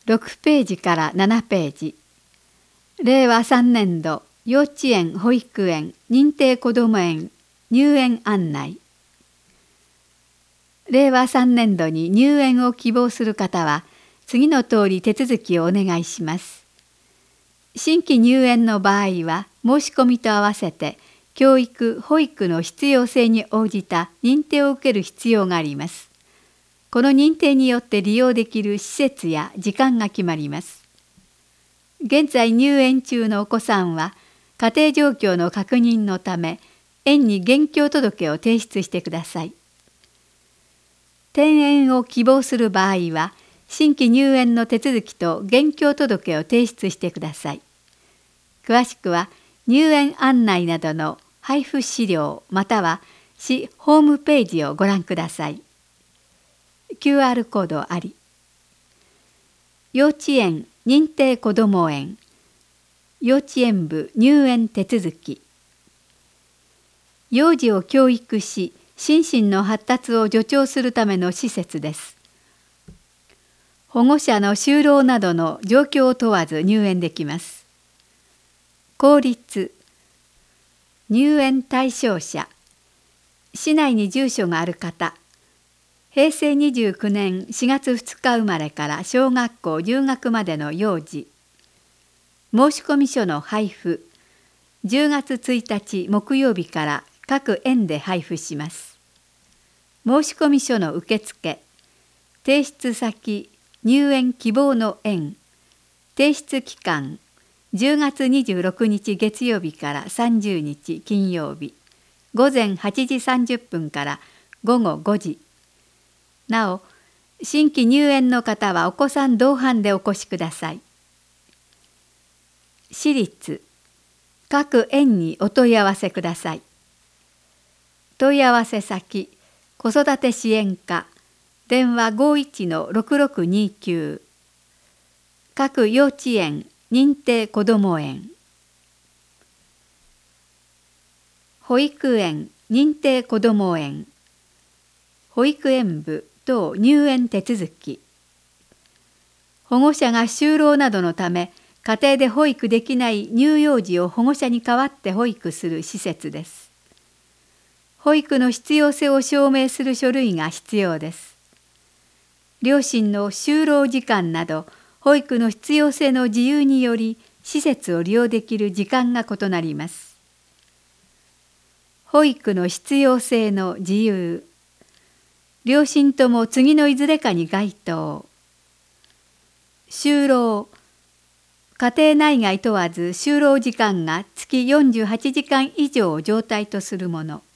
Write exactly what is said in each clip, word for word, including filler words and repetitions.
ろくページからななページ。れいわさんねんど幼稚園・保育園・認定こども園入園案内。れいわさんねんどに入園を希望する方は次の通り手続きをお願いします。新規入園の場合は申し込みと合わせて教育・保育の必要性に応じた認定を受ける必要があります。この認定によって利用できる施設や時間が決まります。現在入園中のお子さんは家庭状況の確認のため園に現況届を提出してください。転園を希望する場合は新規入園の手続きと現況届を提出してください。詳しくは入園案内などの配布資料または市ホームページをご覧ください。キューアール コードあり。幼稚園認定こども園幼稚園部入園手続き。幼児を教育し心身の発達を助長するための施設です。保護者の就労などの状況を問わず入園できます。公立入園対象者市内に住所がある方、へいせいにじゅうきゅうねんしがつふつか生まれから小学校入学までの幼児。申込書の配布、じゅうがつついたち木曜日から各園で配布します。申込書の受付、提出先、入園希望の園、提出期間、じゅうがつにじゅうろくにち月曜日からさんじゅうにち金曜日、ごぜんはちじさんじゅっぷんからごごごじ。なお、新規入園の方はお子さん同伴でお越しください。私立、各園にお問い合わせください。問い合わせ先、子育て支援課、電話 ごいちのろくろくにきゅう。各幼稚園、認定こども園。保育園、認定こども園。保育園部等入園手続き。保護者が就労などのため、家庭で保育できない乳幼児を保護者に代わって保育する施設です。保育の必要性を証明する書類が必要です。両親の就労時間など、保育の必要性の自由により、施設を利用できる時間が異なります。保育の必要性の自由。両親とも次のいずれかに該当。就労。家庭内外問わず就労時間が月よんじゅうはちじかん以上を常態とするもの。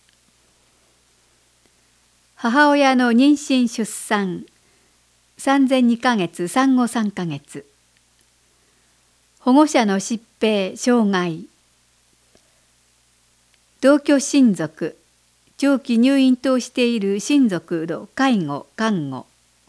母親の妊娠出産。産前にかげつ、産後さんかげつ。保護者の疾病、障害。同居親族。長期入院等している親族の介護・看護。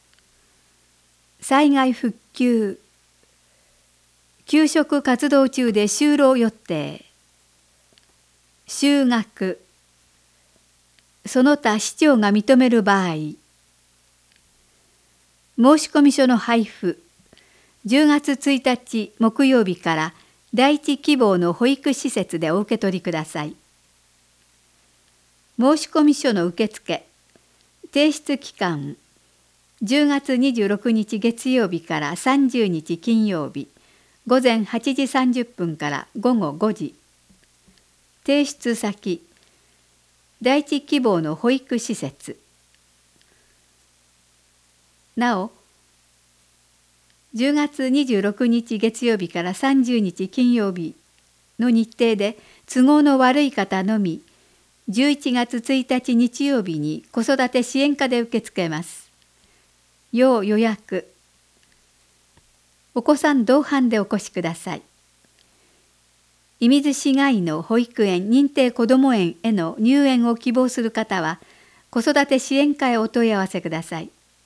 災害復旧。給食活動中で就労予定。就学。その他市長が認める場合。申込書の配布。じゅうがつついたち木曜日から第一希望の保育施設でお受け取りください。申込書の受付。提出期間。じゅうがつにじゅうろくにち月曜日からさんじゅうにち金曜日。ごぜんはちじさんじゅっぷんからごごごじ。提出先。第一希望の保育施設。なお、じゅうがつにじゅうろくにち月曜日からさんじゅうにち金曜日の日程で都合の悪い方のみ、じゅういちがつついたち日曜日に子育て支援課で受け付けます。要予約。お子さん同伴でお越しください。射水市外の保育園認定こども園への入園を希望する方は、子育て支援課へお問い合わせください。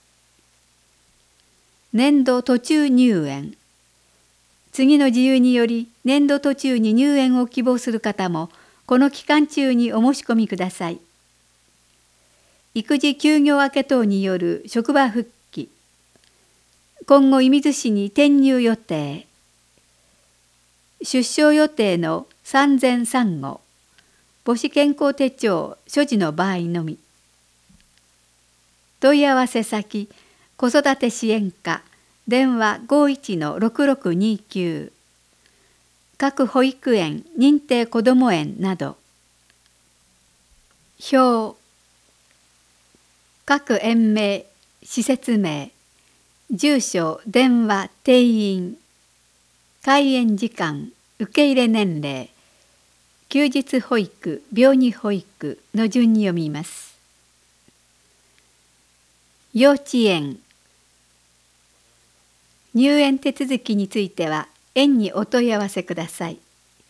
年度途中入園。次の自由により年度途中に入園を希望する方も、この期間中にお申し込みください。育児休業明け等による職場復帰。 今後射水市に転入予定。出生予定の産前産後、母子健康手帳所持の場合のみ。問い合わせ先、子育て支援課、電話 ごいちのろくろくにきゅう。各保育園、認定こども園など。表。各園名、施設名、住所、電話、定員、開園時間、受け入れ年齢、休日保育、病児保育の順に読みます。幼稚園。入園手続きについては、園にお問い合わせください。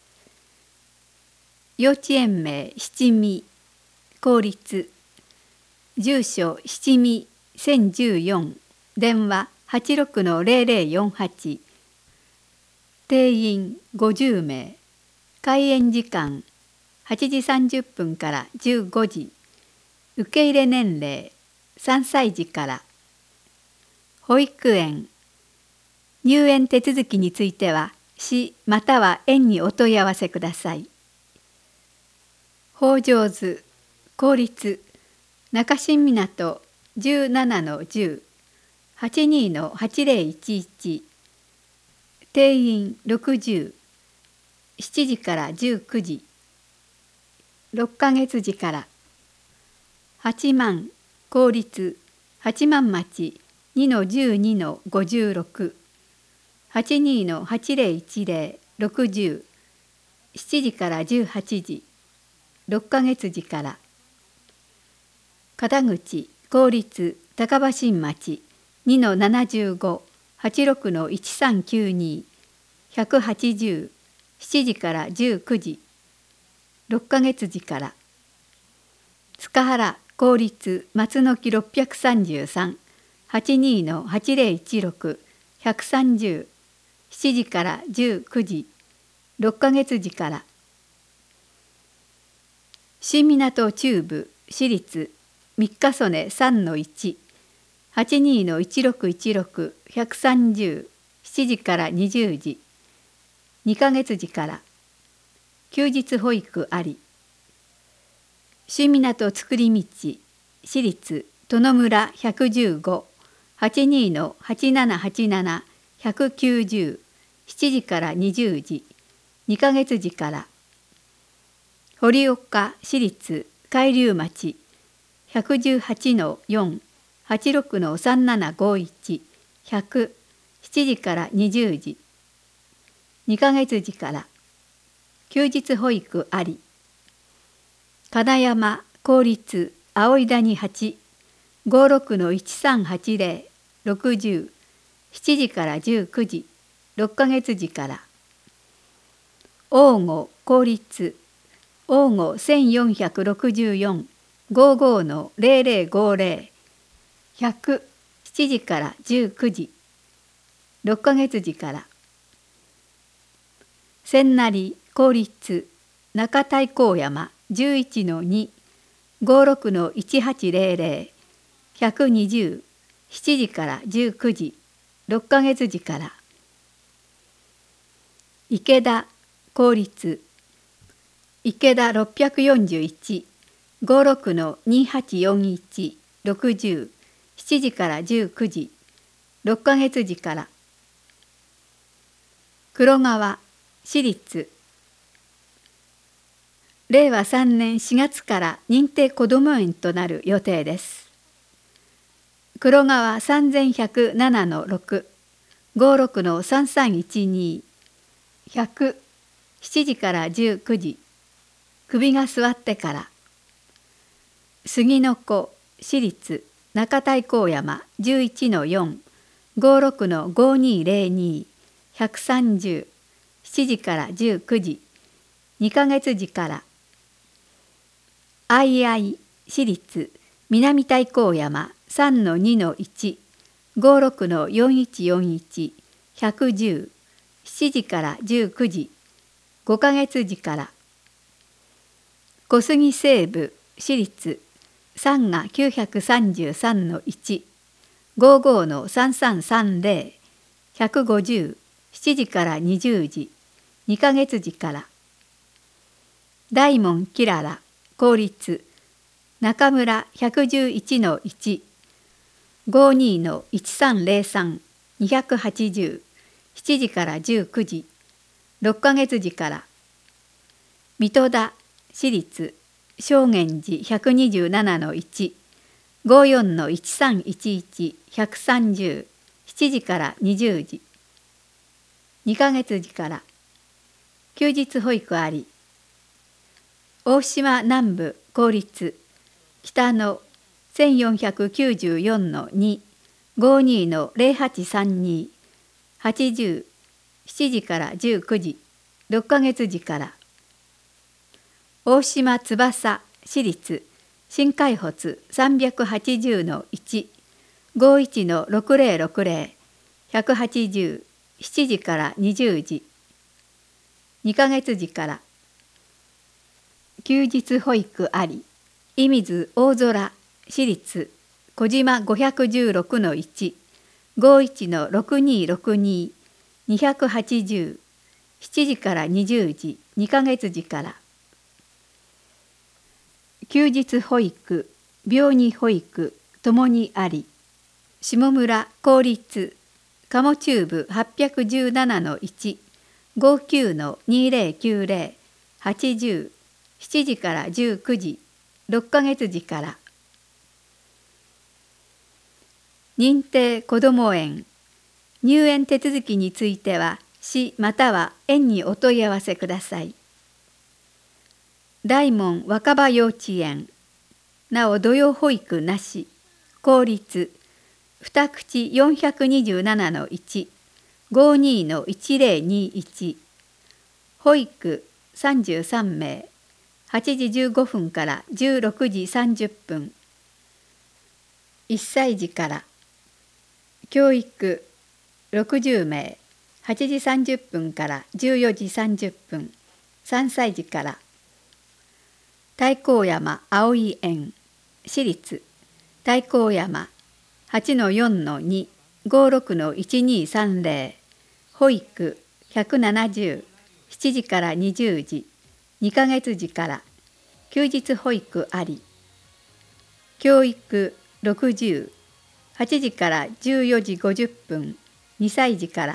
幼稚園名、七味、公立。住所、七味、せんじゅうよん、電話、はちろくのぜろぜろよんはち。定員、ごじゅうめい。開園時間、はちじさんじゅっぷんからじゅうごじ。受け入れ年齢、さんさい児から。保育園。入園手続きについては、市または園にお問い合わせください。北条図、公立、中新港 じゅうななのじゅう、はちじゅうにのはちぜろいちいち。定員ろくじゅう、しちじからじゅうくじ。ろっかげつじから。八幡、公立、八幡町 にのじゅうにのごじゅうろく。はちじゅうにのはちぜろいちぜろ、ろくじゅう、しちじからじゅうはちじ。ろっかげつじから。片口、公立、高橋新町 にのななじゅうご、はちじゅうろくのいちさんきゅうに、ひゃくはちじゅう、しちじからじゅうくじ。ろっかげつじから。塚原、公立、松の木ろっぴゃくさんじゅうさん、はちじゅうにのはちぜろいちろく、ひゃくさんじゅう、しちじからじゅうくじ。ろっかげつじから。新港中部、私立、三日曽根さんのいち、はちじゅうにのいちろくいちろく、ひゃくさんじゅう、しちじからにじゅうじ。にかげつじから。休日保育あり。新港つくり道、私立、殿村ひゃくじゅうご、はちじゅうにのはちななはちなな、ひゃくきゅうじゅう、しちじからにじゅうじ。にかげつじから。堀岡市立海流町ひゃくじゅうはちのよん、はちじゅうろくのさんななごいち、ひゃく、しちじからにじゅうじ。にかげつじから。休日保育あり。金山公立葵谷はち、ごじゅうろくのいちさんはちぜろ、ろくじゅう、しちじからじゅうくじ。ろっかげつじから。大御公立大御せんよんひゃくろくじゅうよん、ごじゅうごのぜろぜろごぜろ、ひゃく、しちじからじゅうくじ。ろっかげつじから。千成公立中太閤山じゅういちのに、ごじゅうろくのいちはちぜろぜろ、ひゃくにじゅう、しちじからじゅうくじ。ろっかげつじから。池田公立池田ろっぴゃくよんじゅういち、ごじゅうろくのにはちよんいち、ろくじゅう、しちじからじゅうくじ。ろっかげつじから。黒川市立れいわさんねんしがつから認定こども園となる予定です。黒川さんぜんひゃくななのろく、ごじゅうろくのさんさんいちに、ひゃく、しちじからじゅうくじ。首が座ってから。杉の子市立中太閤山じゅういちのよん、ごじゅうろくのごにぜろに、ひゃくさんじゅう、しちじからじゅうくじ。にかげつじから。相合市立南太閤山さんのにのいち、ごじゅうろくのよんいちよんいち、ひゃくじゅう、しちじからじゅうくじ。ごかげつじから。小杉西部市立さんがきゅうひゃくさんじゅうさんのいち、 ごじゅうのさんさんさんぜろ、ひゃくごじゅう、しちじからにじゅうじ、にかげつじから。大門きらら、公立、中村ひゃくじゅういちのいち、ごじゅうにのいちさんぜろさん、にひゃくはちじゅう、しちじからじゅうくじ、ろっかげつじから。水戸田、私立、正源寺ひゃくにじゅうななのいち、ごじゅうよんのいちさんいちいち、ひゃくさんじゅう、しちじからにじゅうじ、にかげつじから。休日保育あり。大島南部公立、北のせんよんひゃくきゅうじゅうよんのに、ごじゅうにのぜろはちさんに、はちじゅう、しちじからじゅうくじ、ろっかげつじから。大島翼私立新海発さんびゃくはちじゅうのいち、ごじゅういちのろくぜろろくぜろ、ひゃくはちじゅう、しちじからにじゅうじ、にかげつじから。休日保育あり。射水大空私立小島ごひゃくじゅうろくのいち、ごじゅういちのろくにろくに、にひゃくはちじゅう、しちじからにじゅうじ、にかげつじから。休日保育、病児保育ともにあり。下村公立鴨中部はっぴゃくじゅうななのいち、ごじゅうきゅうのにぜろきゅうぜろ、はちじゅう、しちじからじゅうくじ、ろっかげつじから。認定こども園、入園手続きについては市または園にお問い合わせください。大門若葉幼稚園、なお土曜保育なし、公立二口よんひゃくにじゅうななのいち、ごじゅうにのいちぜろにいち、保育さんじゅうさんめい、はちじじゅうごふんからじゅうろくじさんじゅっぷん、いっさいじから。教育ろくじゅうめい、はちじさんじゅっぷんからじゅうよじさんじゅっぷん、さんさいじから。太閤山葵園、私立太閤山はちのよんのに、ごじゅうろくのいちにさんぜろ、保育ひゃくななじゅう、しちじからにじゅうじ、にかげつじから。休日保育あり。教育ろくじゅう、はちじからじゅうよじごじゅっぷん、にさいじから。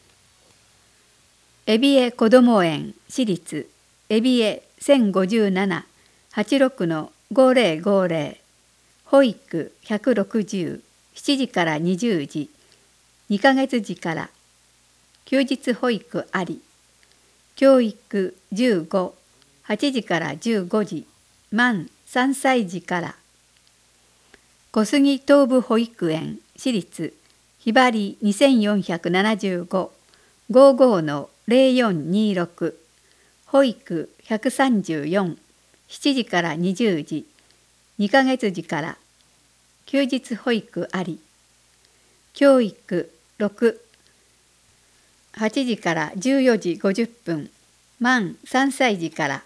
えびえこども園私立えびえせんごじゅうなな、はちじゅうろくのごぜろごぜろ、保育ひゃくろくじゅう、しちじからにじゅうじ、にかげつじから。休日保育あり。教育じゅうご、はちじからじゅうごじ、満さんさいじから。小杉東部保育園私立ひばりにせんよんひゃくななじゅうご、ごじゅうごのぜろよんにろく、保育ひゃくさんじゅうよん、しちじからにじゅうじ、にかげつじから。休日保育あり。教育ろく、はちじからじゅうよじごじゅっぷん、満さんさいじから。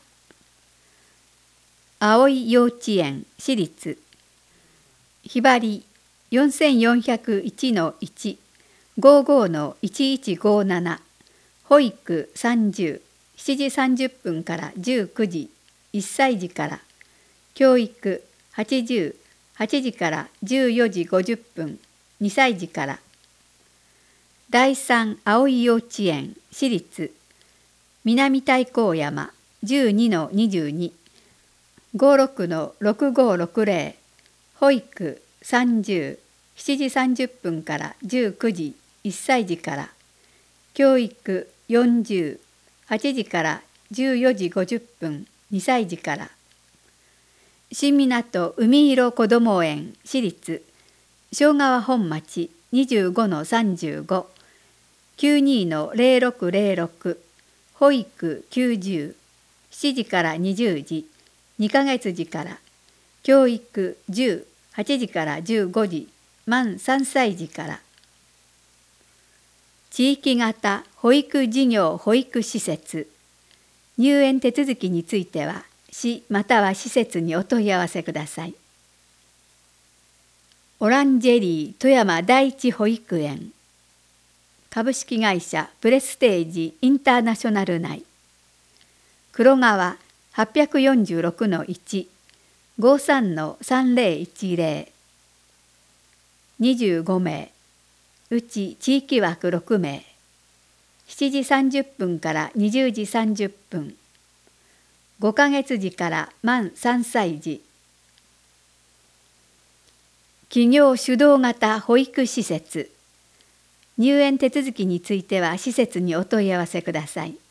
葵幼稚園私立ひばりよんせんよんひゃくいちのいち、ごじゅうごのいちいちごなな、保育さんじゅう、しちじさんじゅっぷんからじゅうくじ、いっさいじから。教育はちじゅう、はちじからじゅうよじごじゅっぷん、にさいじから。第三葵幼稚園私立南太閤山じゅうにのにじゅうに、ごじゅうろくのろくごろくぜろ、保育さんじゅう、しちじさんじゅっぷんからじゅうくじ、いっさいじから。教育よんじゅう、はちじからじゅうよじごじゅっぷん、にさいじから。新湊海色こども園私立庄川本町にじゅうごのさんじゅうご、きゅうにのぜろろくぜろろく、保育きゅうじゅう、しちじからにじゅうじ、にかげつじから。教育じゅう、はちじからじゅうごじ、満さんさいじから。地域型保育事業保育施設、入園手続きについては市または施設にお問い合わせください。 オランジェリー富山第一保育園株式会社プレステージインターナショナル内黒川 はちよんろくのいち ごさんのさんぜろいちぜろ にじゅうごめい、うち地域枠ろくめい、しちじさんじゅっぷんからにじゅうじさんじゅっぷん、ごかげつじから満さんさい児、企業主導型保育施設、入園手続きについては施設にお問い合わせください。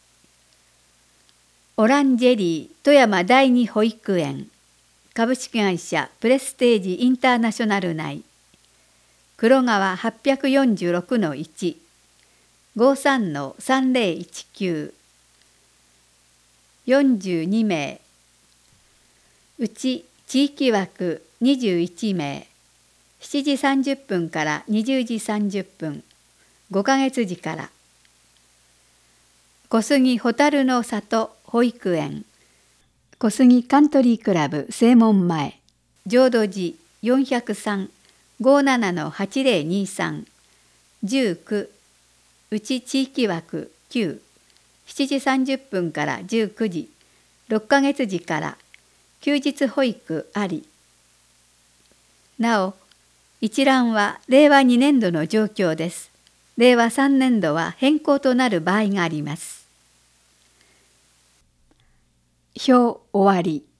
オランジェリー富山第二保育園株式会社プレステージインターナショナル内黒川 はちよんろくのいち ごさんのさんぜろいちきゅう よんじゅうにめい、うち地域枠にじゅういちめい、しちじさんじゅっぷんからにじゅうじさんじゅっぷん、ごかげつじから小杉ホタルの里保育園小杉カントリークラブ正門前浄土寺よんひゃくさん ごじゅうななのはちぜろにさん じゅうきゅううち地域枠きゅう、しちじさんじゅっぷんからじゅうくじ、ろっかげつじから休日保育あり。なお、一覧はれいわにねんどの状況です。れいわさんねんどは変更となる場合があります。表終わり。